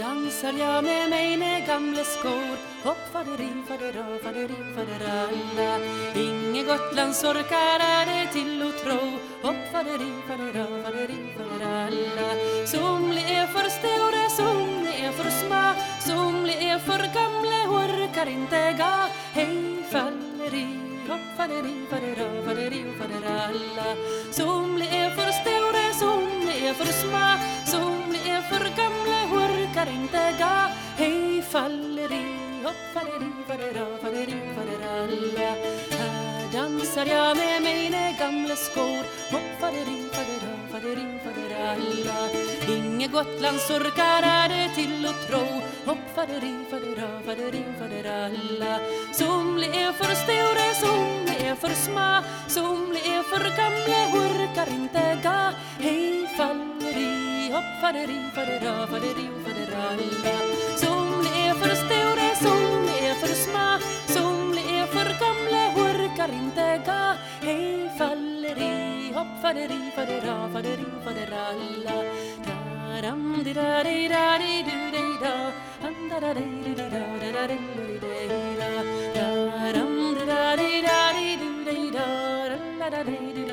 dansar jag med mina gamla skor. Hopp faderi, fadera, faderi, faderalla. Inge Gotlands orkar är det till att tro. Hopp faderi, fadera, faderi, faderalla. Somlig är för stora, somlig är för små. Somlig är för gamla, orkar inte gå. Hej falleri, hopp faderi, fadera, faderi, faderalla. Somlig är för stora, somlig är för små. Somlig är för gamla, orkar inte gå. Hej falleri, hopp faderi, fadera, faderi, faderalla. Här dansar jag med mina gamla skor. Hopp faderi, fadera, faderi, faderalla. Inge Gotlands orkar är det till att tro. Hopp faderi, fadera, faderi, faderalla. Somlig är för stora, somlig är för små. Somlig är för gamla, orkar inte gå. Hej falleri, hopp faderi, fadera, faderi, faderalla. Somlig är för stora, somlig är för små. Somlig är för gamla, orkar inte gå. Hej falleri, hopp faderi, fadera, faderi, faderalla. Daram di da di da di du di da. Da da di di da da da di di da. Daram di da di du di da. Da da di